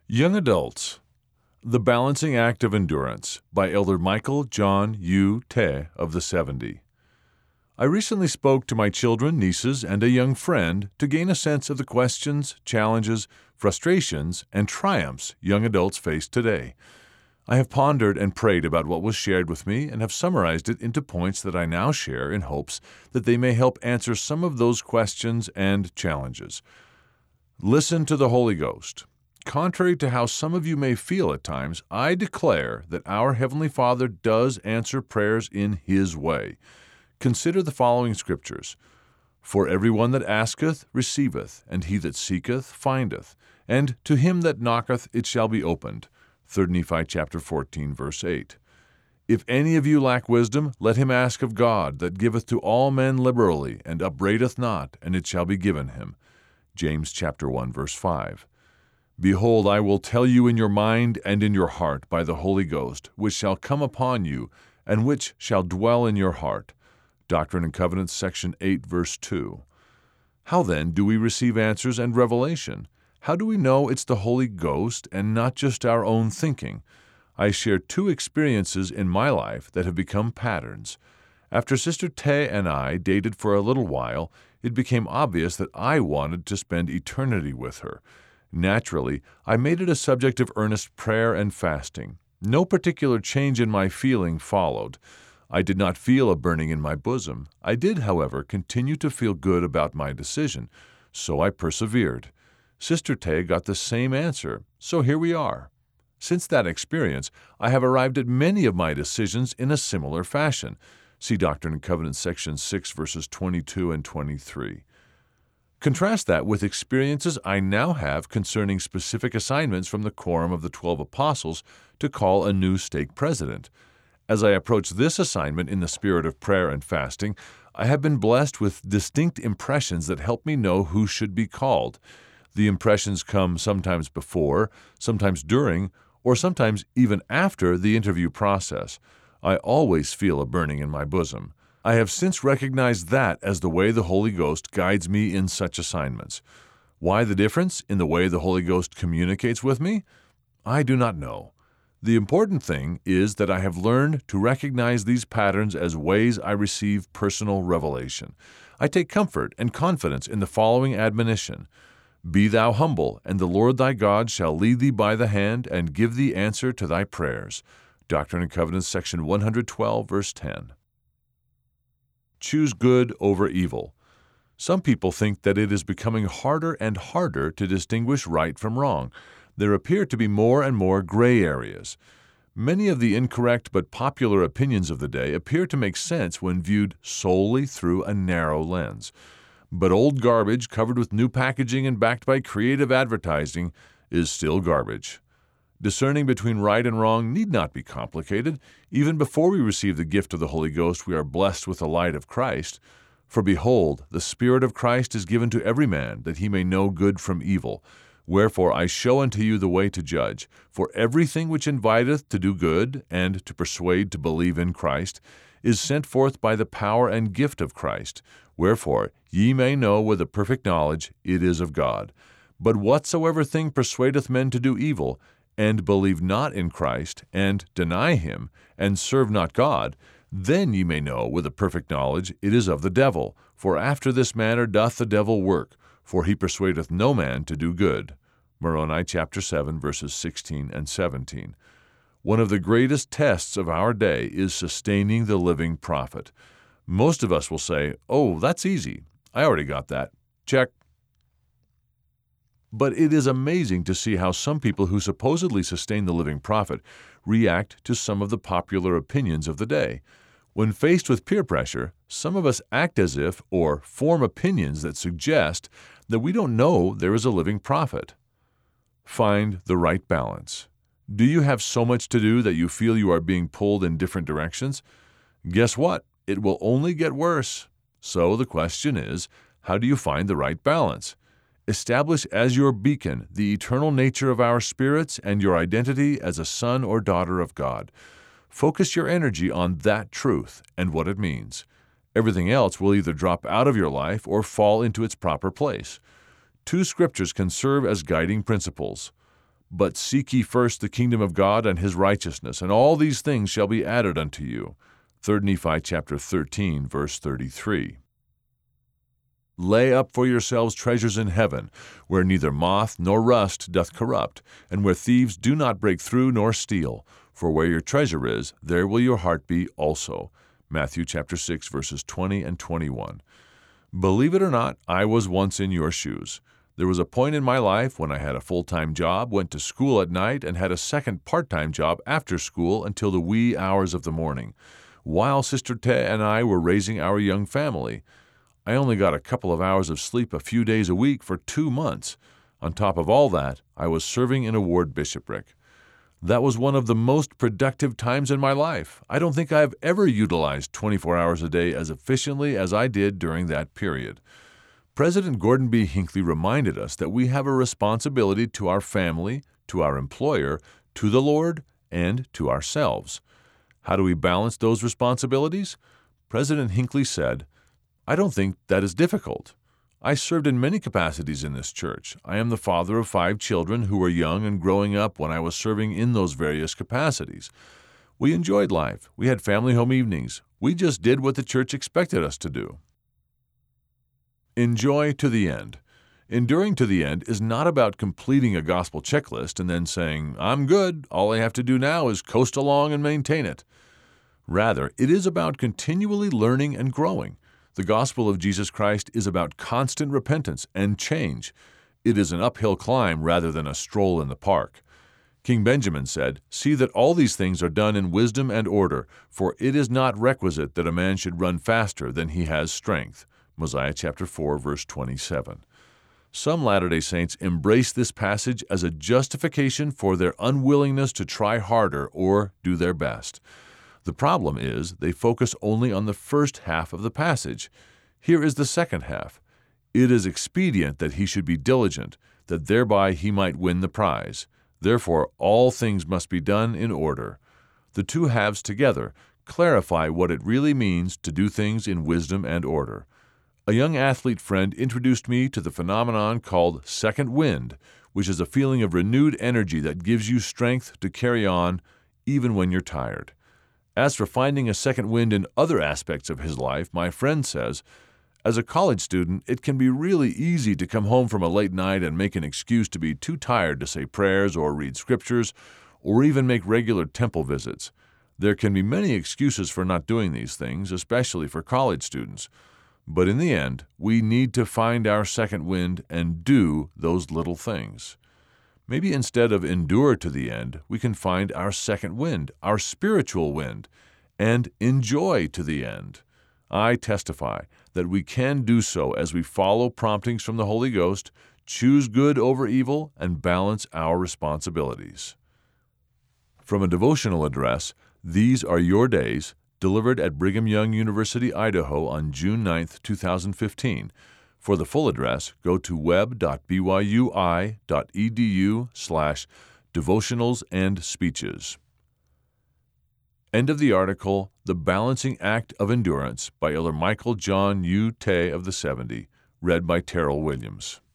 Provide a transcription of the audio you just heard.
Young Adults, The Balancing Act of Endurance by Elder Michael John U. Te of the 70. I recently spoke to my children, nieces, and a young friend to gain a sense of the questions, challenges, frustrations, and triumphs young adults face today. I have pondered and prayed about what was shared with me and have summarized it into points that I now share in hopes that they may help answer some of those questions and challenges. Listen to the Holy Ghost. Contrary to how some of you may feel at times, I declare that our Heavenly Father does answer prayers in His way. Consider the following scriptures. For everyone that asketh receiveth, and he that seeketh findeth, and to him that knocketh it shall be opened. 3 Nephi chapter 14, verse 8. If any of you lack wisdom, let him ask of God, that giveth to all men liberally, and upbraideth not, and it shall be given him. James chapter 1, verse 5. Behold, I will tell you in your mind and in your heart by the Holy Ghost, which shall come upon you, and which shall dwell in your heart. Doctrine and Covenants, section 8, verse 2. How then do we receive answers and revelation? How do we know it's the Holy Ghost and not just our own thinking? I share two experiences in my life that have become patterns. After Sister Te and I dated for a little while, it became obvious that I wanted to spend eternity with her. Naturally, I made it a subject of earnest prayer and fasting. No particular change in my feeling followed. I did not feel a burning in my bosom. I did, however, continue to feel good about my decision, so I persevered. Sister Te got the same answer, so here we are. Since that experience, I have arrived at many of my decisions in a similar fashion. See Doctrine and Covenants, section 6, verses 22 and 23. Contrast that with experiences I now have concerning specific assignments from the Quorum of the 12 Apostles to call a new stake president. As I approach this assignment in the spirit of prayer and fasting, I have been blessed with distinct impressions that help me know who should be called. The impressions come sometimes before, sometimes during, or sometimes even after the interview process. I always feel a burning in my bosom. I have since recognized that as the way the Holy Ghost guides me in such assignments. Why the difference in the way the Holy Ghost communicates with me? I do not know. The important thing is that I have learned to recognize these patterns as ways I receive personal revelation. I take comfort and confidence in the following admonition. Be thou humble, and the Lord thy God shall lead thee by the hand and give thee answer to thy prayers. Doctrine and Covenants, section 112, verse 10. Choose good over evil. Some people think that it is becoming harder and harder to distinguish right from wrong. There appear to be more and more gray areas. Many of the incorrect but popular opinions of the day appear to make sense when viewed solely through a narrow lens. But old garbage covered with new packaging and backed by creative advertising is still garbage. Discerning between right and wrong need not be complicated. Even before we receive the gift of the Holy Ghost, we are blessed with the light of Christ. For behold, the Spirit of Christ is given to every man, that he may know good from evil. Wherefore I show unto you the way to judge. For everything which inviteth to do good, and to persuade to believe in Christ, is sent forth by the power and gift of Christ. Wherefore ye may know with a perfect knowledge it is of God. But whatsoever thing persuadeth men to do evil, and believe not in Christ, and deny him, and serve not God, then ye may know with a perfect knowledge it is of the devil. For after this manner doth the devil work, for he persuadeth no man to do good. Moroni chapter 7, verses 16 and 17. One of the greatest tests of our day is sustaining the living prophet. Most of us will say, "Oh, that's easy. I already got that. Check." But it is amazing to see how some people who supposedly sustain the living prophet react to some of the popular opinions of the day. When faced with peer pressure, some of us act as if or form opinions that suggest that we don't know there is a living prophet. Find the right balance. Do you have so much to do that you feel you are being pulled in different directions? Guess what? It will only get worse. So the question is, how do you find the right balance? Establish as your beacon the eternal nature of our spirits and your identity as a son or daughter of God. Focus your energy on that truth and what it means. Everything else will either drop out of your life or fall into its proper place. Two scriptures can serve as guiding principles. But seek ye first the kingdom of God and his righteousness, and all these things shall be added unto you. 3 Nephi chapter 13, verse 33. Lay up for yourselves treasures in heaven, where neither moth nor rust doth corrupt, and where thieves do not break through nor steal. For where your treasure is, there will your heart be also. Matthew chapter 6, verses 20 and 21. Believe it or not, I was once in your shoes. There was a point in my life when I had a full-time job, went to school at night, and had a second part-time job after school until the wee hours of the morning, while Sister Te and I were raising our young family. I only got a couple of hours of sleep a few days a week for 2 months. On top of all that, I was serving in a ward bishopric. That was one of the most productive times in my life. I don't think I've ever utilized 24 hours a day as efficiently as I did during that period. President Gordon B. Hinckley reminded us that we have a responsibility to our family, to our employer, to the Lord, and to ourselves. How do we balance those responsibilities? President Hinckley said, I don't think that is difficult. I served in many capacities in this church. I am the father of 5 children who were young and growing up when I was serving in those various capacities. We enjoyed life. We had family home evenings. We just did what the church expected us to do. Enjoy to the end. Enduring to the end is not about completing a gospel checklist and then saying, I'm good, all I have to do now is coast along and maintain it. Rather, it is about continually learning and growing. The gospel of Jesus Christ is about constant repentance and change. It is an uphill climb rather than a stroll in the park. King Benjamin said, See that all these things are done in wisdom and order, for it is not requisite that a man should run faster than he has strength. Mosiah chapter 4, verse 27. Some Latter-day Saints embrace this passage as a justification for their unwillingness to try harder or do their best. The problem is they focus only on the first half of the passage. Here is the second half. It is expedient that he should be diligent, that thereby he might win the prize. Therefore all things must be done in order. The two halves together clarify what it really means to do things in wisdom and order. A young athlete friend introduced me to the phenomenon called second wind, which is a feeling of renewed energy that gives you strength to carry on even when you're tired. As for finding a second wind in other aspects of his life, my friend says, as a college student, it can be really easy to come home from a late night and make an excuse to be too tired to say prayers or read scriptures or even make regular temple visits. There can be many excuses for not doing these things, especially for college students. But in the end, we need to find our second wind and do those little things. Maybe instead of endure to the end, we can find our second wind, our spiritual wind, and enjoy to the end. I testify that we can do so as we follow promptings from the Holy Ghost, choose good over evil, and balance our responsibilities. From a devotional address, These Are Your Days, delivered at Brigham Young University, Idaho on June 9, 2015. For the full address, go to web.byui.edu/devotionals and speeches. End of the article, The Balancing Act of Endurance by Elder Michael John U. Te of the 70, read by Terrell Williams.